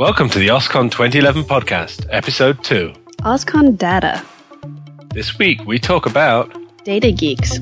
Welcome to the OSCON 2011 podcast, episode 2. OSCON Data. This week we talk about Data geeks.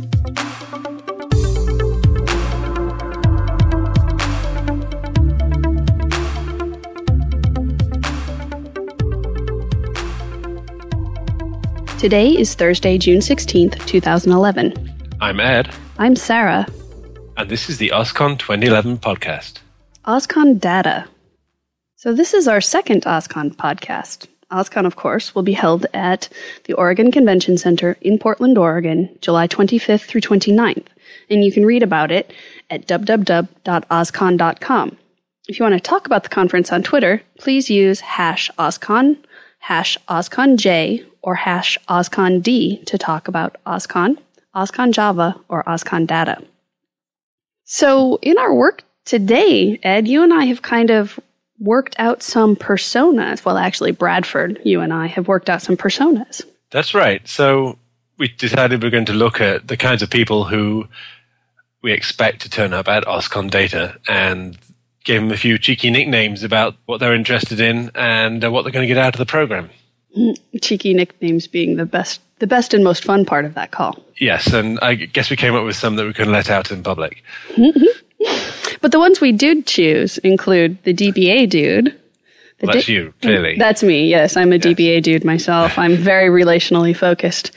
Today is Thursday, June 16th, 2011. I'm Ed. I'm Sarah. And this is the OSCON 2011 podcast. OSCON Data. So this is our second OSCON podcast. OSCON, of course, will be held at the Oregon Convention Center in Portland, Oregon, July 25th through 29th. And you can read about it at www.oscon.com. If you want to talk about the conference on Twitter, please use #OSCON, #OSCONJ, or #OSCOND to talk about OSCON, OSCON Java, or OSCON Data. So in our work today, Ed, you and I have kind of worked out some personas. Well, actually, Bradford, you and I have worked out some personas. That's right. So we decided we're going to look at the kinds of people who we expect to turn up at OSCON Data and gave them a few cheeky nicknames about what they're interested in and what they're going to get out of the program. Cheeky nicknames being the best and most fun part of that call. Yes, and I guess we came up with some that we couldn't let out in public. But the ones we did choose include the DBA dude. Well, that's you, clearly. That's me, yes. I'm a DBA dude myself. I'm very relationally focused.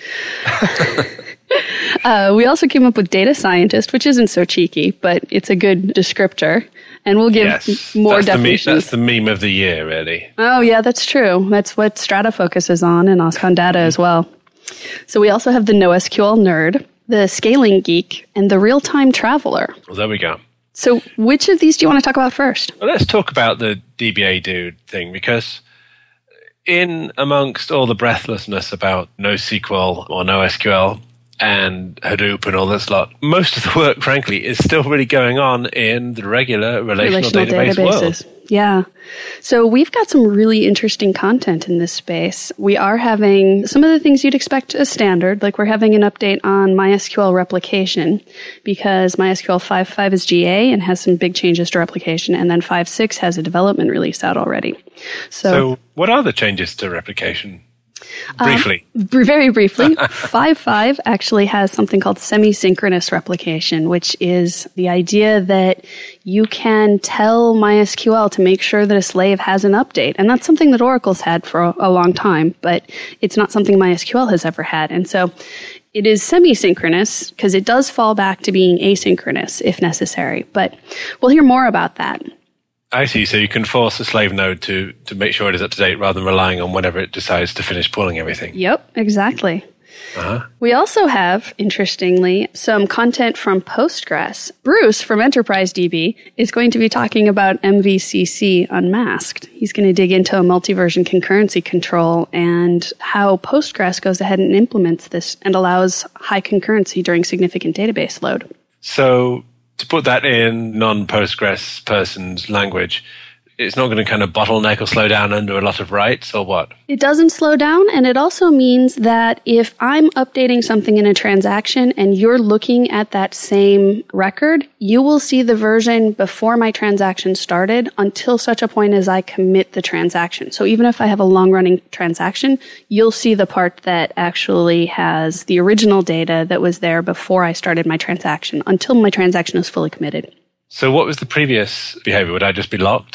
We also came up with data scientist, which isn't so cheeky, but it's a good descriptor. And we'll give more definitions. That's the meme of the year, really. Oh, yeah, that's true. That's what Strata focuses on and OSCON Data as well. So we also have the NoSQL nerd, the scaling geek, and the real-time traveler. Well, there we go. So which of these do you want to talk about first? Well, let's talk about the DBA dude thing, because in amongst all the breathlessness about NoSQL or NoSQL and Hadoop and all this lot, most of the work, frankly, is still really going on in the regular relational database world. Yeah. So we've got some really interesting content in this space. We are having some of the things you'd expect as standard, like we're having an update on MySQL replication because MySQL 5.5 is GA and has some big changes to replication, and then 5.6 has a development release out already. So what are the changes to replication? Briefly. Very briefly, 5.5 actually has something called semi-synchronous replication, which is the idea that you can tell MySQL to make sure that a slave has an update. And that's something that Oracle's had for a long time, but it's not something MySQL has ever had. And so it is semi-synchronous because it does fall back to being asynchronous if necessary. But we'll hear more about that. I see. So you can force a slave node to make sure it is up to date rather than relying on whenever it decides to finish pulling everything. Yep, exactly. Uh-huh. We also have, interestingly, some content from Postgres. Bruce from Enterprise DB is going to be talking about MVCC unmasked. He's going to dig into a multi-version concurrency control and how Postgres goes ahead and implements this and allows high concurrency during significant database load. So to put that in non-Postgres person's language, it's not going to kind of bottleneck or slow down under a lot of writes, or what? It doesn't slow down, and it also means that if I'm updating something in a transaction and you're looking at that same record, you will see the version before my transaction started until such a point as I commit the transaction. So even if I have a long-running transaction, you'll see the part that actually has the original data that was there before I started my transaction until my transaction is fully committed. So what was the previous behavior? Would I just be locked?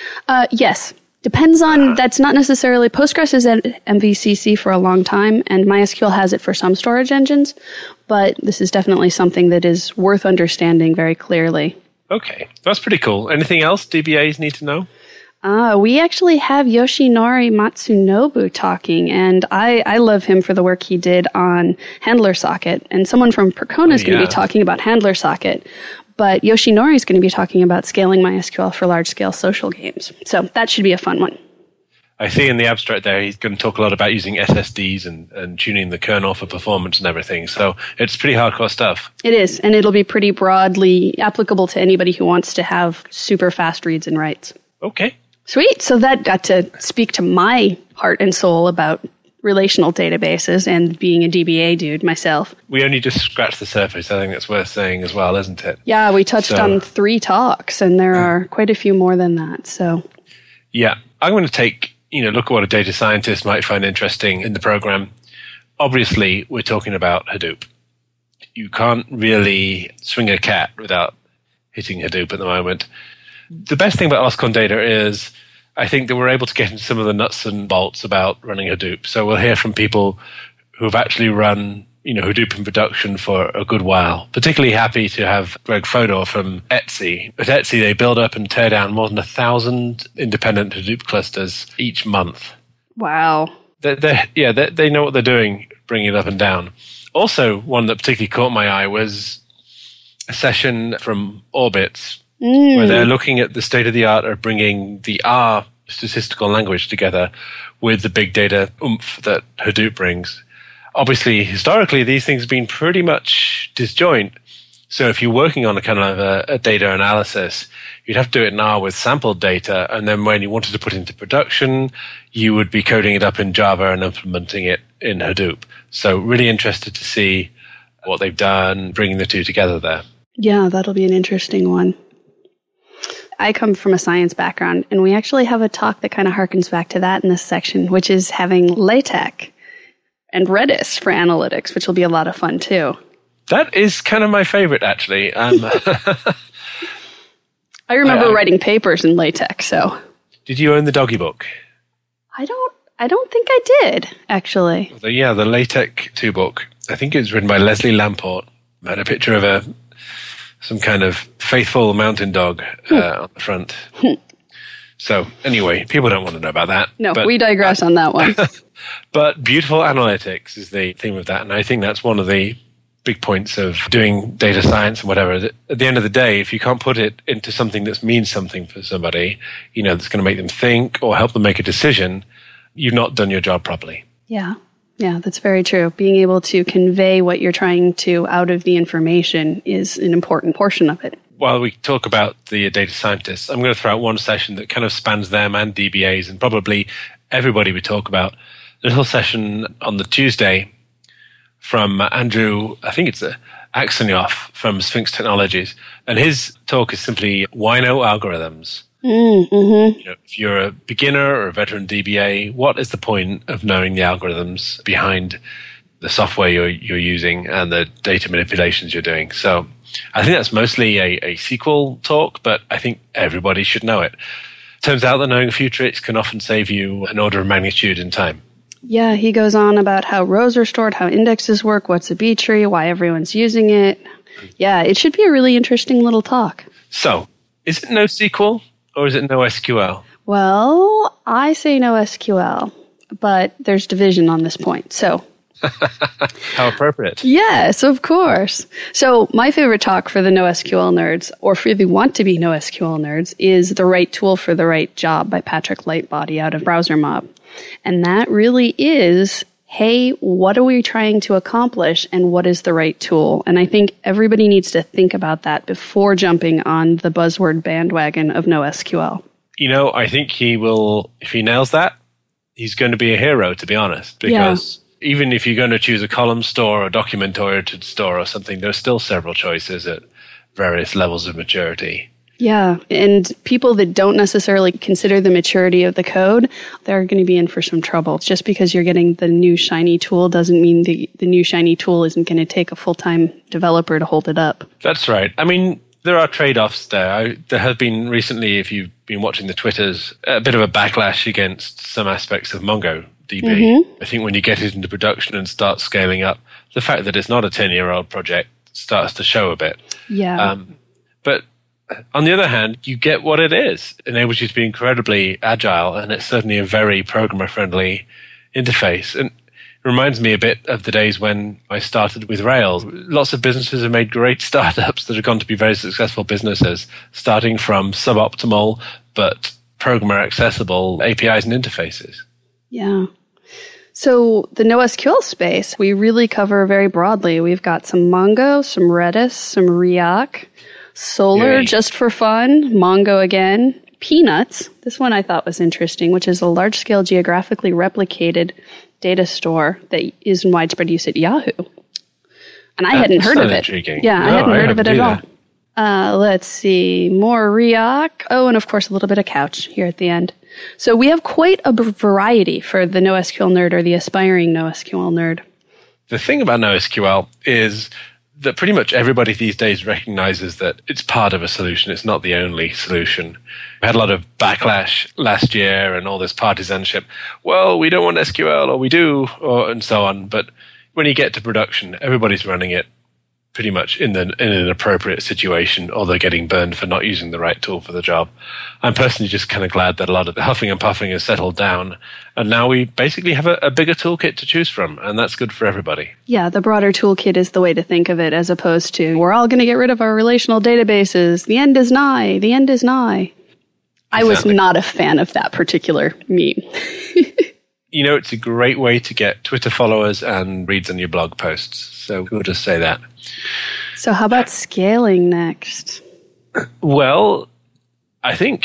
Yes. Depends on, that's not necessarily, Postgres is at MVCC for a long time, and MySQL has it for some storage engines, but this is definitely something that is worth understanding very clearly. Okay, that's pretty cool. Anything else DBAs need to know? We actually have Yoshinori Matsunobu talking, and I love him for the work he did on Handler Socket, and someone from Percona is going to be talking about Handler Socket. But Yoshinori is going to be talking about scaling MySQL for large-scale social games. So that should be a fun one. I see in the abstract there he's going to talk a lot about using SSDs and tuning the kernel for performance and everything. So it's pretty hardcore stuff. It is, and it'll be pretty broadly applicable to anybody who wants to have super fast reads and writes. Okay. Sweet. So that got to speak to my heart and soul about relational databases and being a DBA dude myself. We only just scratched the surface. I think that's worth saying as well, isn't it? Yeah, we touched on 3 talks, and there are quite a few more than that. So, yeah. I'm going to take, look at what a data scientist might find interesting in the program. Obviously, we're talking about Hadoop. You can't really swing a cat without hitting Hadoop at the moment. The best thing about OSCON data is I think that we're able to get into some of the nuts and bolts about running Hadoop. So we'll hear from people who have actually run Hadoop in production for a good while. Particularly happy to have Greg Fodor from Etsy. At Etsy, they build up and tear down more than 1,000 independent Hadoop clusters each month. Wow. They know what they're doing, bringing it up and down. Also, one that particularly caught my eye was a session from Orbitz, where they're looking at the state of the art of bringing the R statistical language together with the big data oomph that Hadoop brings. Obviously, historically, these things have been pretty much disjoint. So if you're working on a kind of a data analysis, you'd have to do it in R with sampled data. And then when you wanted to put it into production, you would be coding it up in Java and implementing it in Hadoop. So really interested to see what they've done, bringing the two together there. Yeah, that'll be an interesting one. I come from a science background, and we actually have a talk that kind of harkens back to that in this section, which is having LaTeX and Redis for analytics, which will be a lot of fun too. That is kind of my favorite, actually. I remember writing papers in LaTeX, so. Did you own the Doggy Book? I don't think I did, actually. The LaTeX 2 book. I think it was written by Leslie Lamport. Had a picture of some kind of faithful mountain dog on the front. So anyway, people don't want to know about that. No, we digress on that one. But beautiful analytics is the theme of that. And I think that's one of the big points of doing data science and whatever. At the end of the day, if you can't put it into something that means something for somebody, that's going to make them think or help them make a decision, you've not done your job properly. Yeah, that's very true. Being able to convey what you're trying to out of the information is an important portion of it. While we talk about the data scientists, I'm going to throw out one session that kind of spans them and DBAs and probably everybody we talk about. A little session on the Tuesday from Andrew, I think it's Aksenioff from Sphinx Technologies. And his talk is simply, why no algorithms? Mm-hmm. If you're a beginner or a veteran DBA, what is the point of knowing the algorithms behind the software you're using and the data manipulations you're doing? So I think that's mostly a SQL talk, but I think everybody should know it. Turns out that knowing a few tricks can often save you an order of magnitude in time. Yeah, he goes on about how rows are stored, how indexes work, what's a B-tree, why everyone's using it. Yeah, it should be a really interesting little talk. So, is it NoSQL or is it NoSQL? Well, I say NoSQL, but there's division on this point, so. How appropriate. Yes, of course. So my favorite talk for the NoSQL nerds, or for the want to be NoSQL nerds, is The Right Tool for the Right Job by Patrick Lightbody out of BrowserMob. And that really is, hey, what are we trying to accomplish and what is the right tool? And I think everybody needs to think about that before jumping on the buzzword bandwagon of NoSQL. I think he will, if he nails that, he's going to be a hero, to be honest, because even if you're going to choose a column store or document-oriented store or something, there's still several choices at various levels of maturity. Yeah, and people that don't necessarily consider the maturity of the code, they're going to be in for some trouble. Just because you're getting the new shiny tool doesn't mean the new shiny tool isn't going to take a full-time developer to hold it up. That's right. I mean, there are trade-offs there. There have been recently, if you've been watching the Twitters, a bit of a backlash against some aspects of MongoDB. I think when you get it into production and start scaling up, the fact that it's not a 10-year-old project starts to show a bit. Yeah. But on the other hand, you get what it is. It enables you to be incredibly agile, and it's certainly a very programmer-friendly interface. And it reminds me a bit of the days when I started with Rails. Lots of businesses have made great startups that have gone to be very successful businesses, starting from suboptimal but programmer-accessible APIs and interfaces. Yeah. So the NoSQL space, we really cover very broadly. We've got some Mongo, some Redis, some Riak, Solr just for fun, Mongo again, Peanuts. This one I thought was interesting, which is a large-scale geographically replicated data store that is in widespread use at Yahoo. And I hadn't heard of it. Intriguing. Yeah, I hadn't heard of it at all. Let's see, more Riak. Oh, and of course a little bit of Couch here at the end. So we have quite a variety for the NoSQL nerd or the aspiring NoSQL nerd. The thing about NoSQL is that pretty much everybody these days recognizes that it's part of a solution. It's not the only solution. We had a lot of backlash last year and all this partisanship. Well, we don't want SQL, or we do, and so on. But when you get to production, everybody's running it pretty much in an appropriate situation, or they're getting burned for not using the right tool for the job. I'm personally just kind of glad that a lot of the huffing and puffing has settled down, and now we basically have a bigger toolkit to choose from, and that's good for everybody. Yeah, the broader toolkit is the way to think of it, as opposed to, we're all going to get rid of our relational databases. The end is nigh. The end is nigh. Exactly. I was not a fan of that particular meme. You know, it's a great way to get Twitter followers and reads on your blog posts. So we'll just say that. So how about scaling next? Well, I think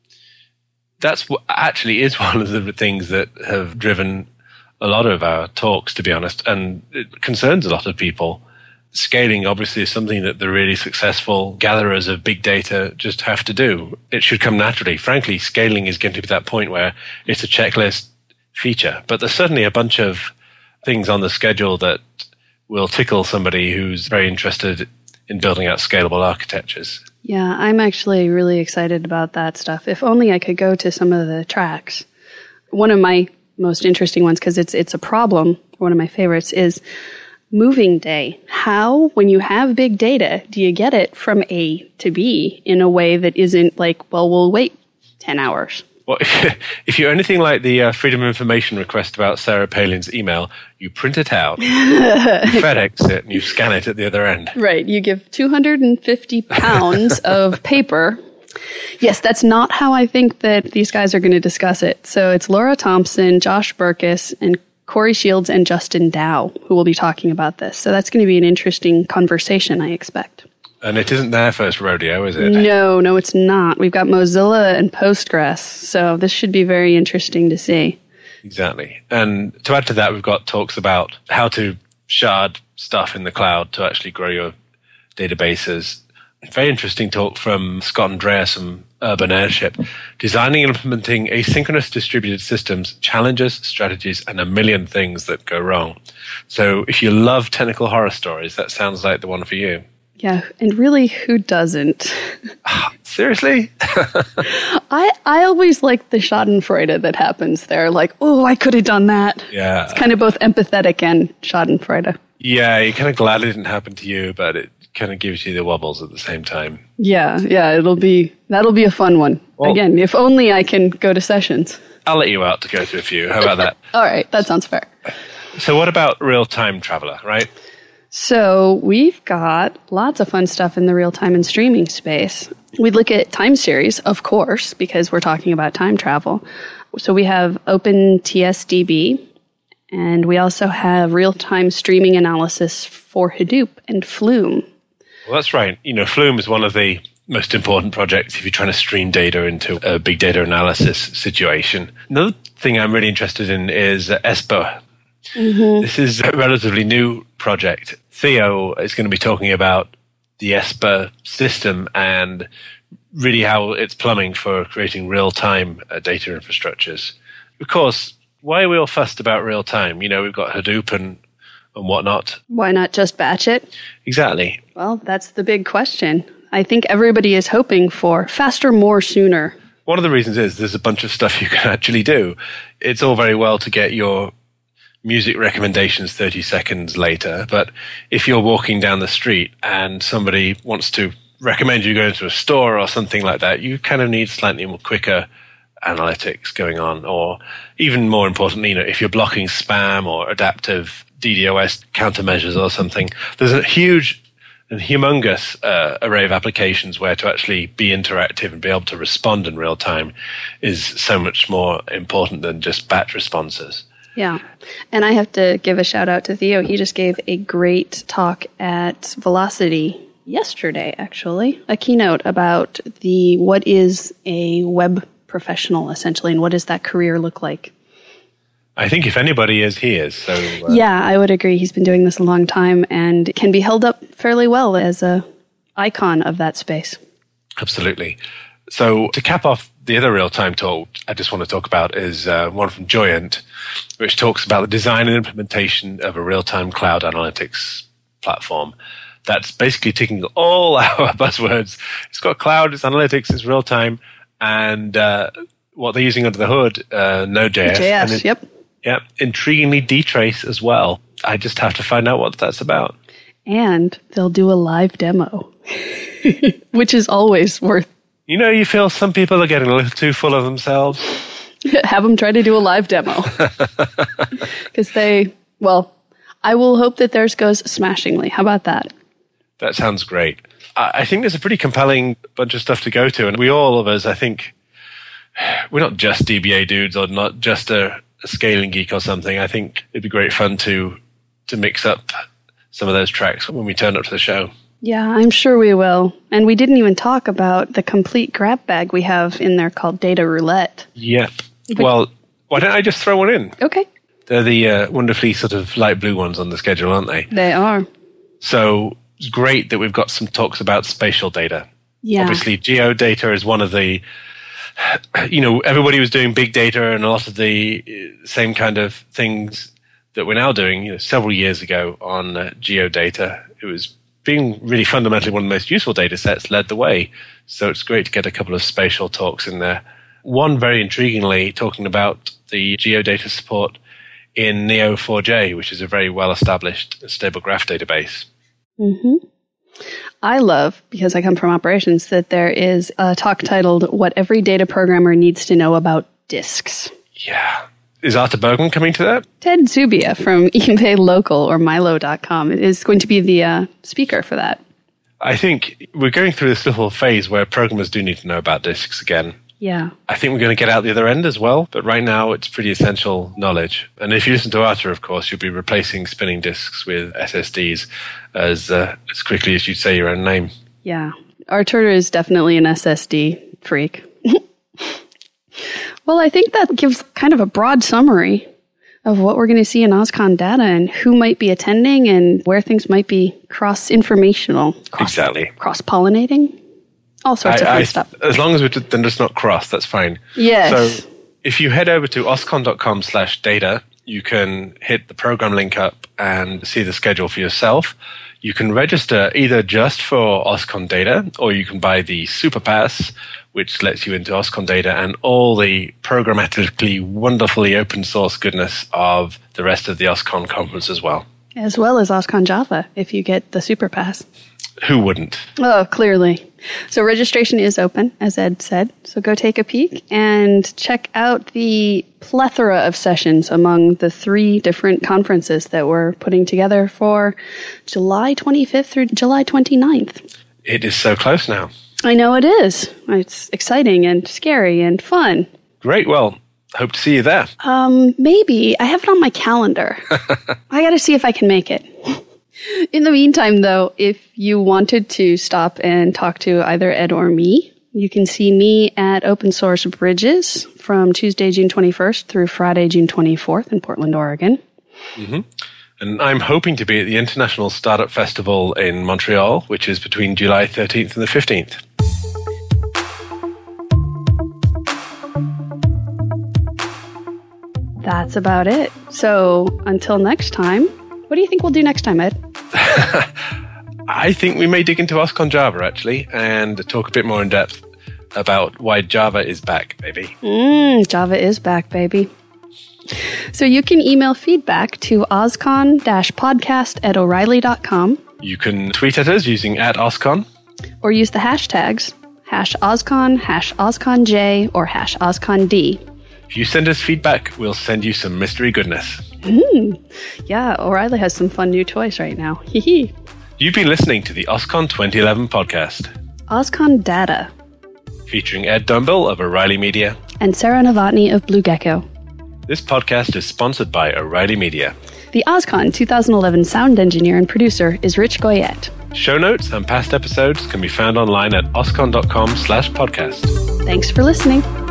that's what actually is one of the things that have driven a lot of our talks, to be honest, and it concerns a lot of people. Scaling obviously is something that the really successful gatherers of big data just have to do. It should come naturally. Frankly, scaling is going to be that point where it's a checklist feature, but there's certainly a bunch of things on the schedule that will tickle somebody who's very interested in building out scalable architectures. Yeah, I'm actually really excited about that stuff. If only I could go to some of the tracks. One of my most interesting ones, because it's a problem, one of my favorites, is moving day. How, when you have big data, do you get it from A to B in a way that isn't like, well, we'll wait 10 hours? Well, if you're anything like the Freedom of Information request about Sarah Palin's email, you print it out, you FedEx it, and you scan it at the other end. Right. You give 250 pounds of paper. Yes, that's not how I think that these guys are going to discuss it. So it's Laura Thompson, Josh Burkus, and Corey Shields and Justin Dow who will be talking about this. So that's going to be an interesting conversation, I expect. And it isn't their first rodeo, is it? No, it's not. We've got Mozilla and Postgres, so this should be very interesting to see. Exactly. And to add to that, we've got talks about how to shard stuff in the cloud to actually grow your databases. Very interesting talk from Scott Andreas from Urban Airship. Designing and implementing asynchronous distributed systems, challenges, strategies, and a million things that go wrong. So if you love technical horror stories, that sounds like the one for you. Yeah, and really, who doesn't? Seriously? I always like the schadenfreude that happens there. Like, oh, I could have done that. Yeah. It's kind of both empathetic and schadenfreude. Yeah, you're kind of glad it didn't happen to you, but it kind of gives you the wobbles at the same time. Yeah, that'll be a fun one. Well, again, if only I can go to sessions. I'll let you out to go to a few. How about that? All right, that sounds fair. So what about Real-Time Traveler, right? So we've got lots of fun stuff in the real-time and streaming space. We look at time series, of course, because we're talking about time travel. So we have OpenTSDB, and we also have real-time streaming analysis for Hadoop and Flume. Well, that's right. You know, Flume is one of the most important projects if you're trying to stream data into a big data analysis situation. Another thing I'm really interested in is Esper. Mm-hmm. This is a relatively new project. Theo is going to be talking about the Esper system and really how it's plumbing for creating real-time data infrastructures. Of course, why are we all fussed about real-time? You know, we've got Hadoop and whatnot. Why not just batch it? Exactly. Well, that's the big question. I think everybody is hoping for faster, more, sooner. One of the reasons is there's a bunch of stuff you can actually do. It's all very well to get your music recommendations 30 seconds later, but if you're walking down the street and somebody wants to recommend you go into a store or something like that, you kind of need slightly more quicker analytics going on. Or even more importantly, you know, if you're blocking spam or adaptive DDoS countermeasures or something, there's a huge and humongous array of applications where to actually be interactive and be able to respond in real time is so much more important than just batch responses. Yeah. And I have to give a shout out to Theo. He just gave a great talk at Velocity yesterday, actually, a keynote about what is a web professional, essentially, and what does that career look like? I think if anybody is, he is. So yeah, I would agree. He's been doing this a long time and can be held up fairly well as a icon of that space. Absolutely. So to cap off the other real-time talk I just want to talk about is one from Joyent, which talks about the design and implementation of a real-time cloud analytics platform that's basically ticking all our buzzwords. It's got cloud, it's analytics, it's real-time, and what they're using under the hood, Node.js. JS, yep. Yep, intriguingly dtrace as well. I just have to find out what that's about. And they'll do a live demo, which is always worth. You know, you feel some people are getting a little too full of themselves. Have them try to do a live demo. Because I will hope that theirs goes smashingly. How about that? That sounds great. I think there's a pretty compelling bunch of stuff to go to. And all of us, I think, we're not just DBA dudes or not just a scaling geek or something. I think it'd be great fun to mix up some of those tracks when we turn up to the show. Yeah, I'm sure we will. And we didn't even talk about the complete grab bag we have in there called Data Roulette. Yep. Well, why don't I just throw one in? Okay. They're the wonderfully sort of light blue ones on the schedule, aren't they? They are. So it's great that we've got some talks about spatial data. Yeah. Obviously, geodata is one of the, everybody was doing big data and a lot of the same kind of things that we're now doing, several years ago on geodata. It was being really fundamentally one of the most useful data sets, led the way. So it's great to get a couple of spatial talks in there. One, very intriguingly, talking about the geodata support in Neo4j, which is a very well-established stable graph database. Mm-hmm. I love, because I come from operations, that there is a talk titled What Every Data Programmer Needs to Know About Disks. Yeah. Is Arthur Bergman coming to that? Ted Zubia from eBay Local or Milo.com is going to be the speaker for that. I think we're going through this little phase where programmers do need to know about disks again. Yeah. I think we're going to get out the other end as well, but right now it's pretty essential knowledge. And if you listen to Arthur, of course, you'll be replacing spinning disks with SSDs as quickly as you say your own name. Yeah. Arthur is definitely an SSD freak. Well, I think that gives kind of a broad summary of what we're going to see in OSCON data and who might be attending and where things might be cross-informational. Exactly. Cross-pollinating. All sorts of fun stuff. As long as they're just not cross, that's fine. Yes. So if you head over to oscon.com/data, you can hit the program link up and see the schedule for yourself. You can register either just for OSCON data, or you can buy the Super Pass, which lets you into OSCON data and all the programmatically, wonderfully open source goodness of the rest of the OSCON conference as well. As well as OSCON Java, if you get the Super Pass. Who wouldn't? Oh, clearly. So registration is open, as Ed said. So go take a peek and check out the plethora of sessions among the 3 different conferences that we're putting together for July 25th through July 29th. It is so close now. I know it is. It's exciting and scary and fun. Great. Well, hope to see you there. Maybe. I have it on my calendar. I got to see if I can make it. In the meantime, though, if you wanted to stop and talk to either Ed or me, you can see me at Open Source Bridges from Tuesday, June 21st through Friday, June 24th in Portland, Oregon. Mm-hmm. And I'm hoping to be at the International Startup Festival in Montreal, which is between July 13th and the 15th. That's about it. So until next time, what do you think we'll do next time, Ed? I think we may dig into OSCON Java, actually, and talk a bit more in depth about why Java is back, baby. Java is back, baby. So you can email feedback to oscon-podcast@o'reilly.com. You can tweet at us using @OSCON. Or use the hashtags, #OSCON, #OSCONJ, or #OSCOND. If you send us feedback, we'll send you some mystery goodness. Yeah, O'Reilly has some fun new toys right now. Hee. You've been listening to the OSCON 2011 podcast. OSCON Data. Featuring Ed Dumble of O'Reilly Media. And Sarah Novotny of Blue Gecko. This podcast is sponsored by O'Reilly Media. The OSCON 2011 sound engineer and producer is Rich Goyette. Show notes and past episodes can be found online at oscon.com/podcast. Thanks for listening.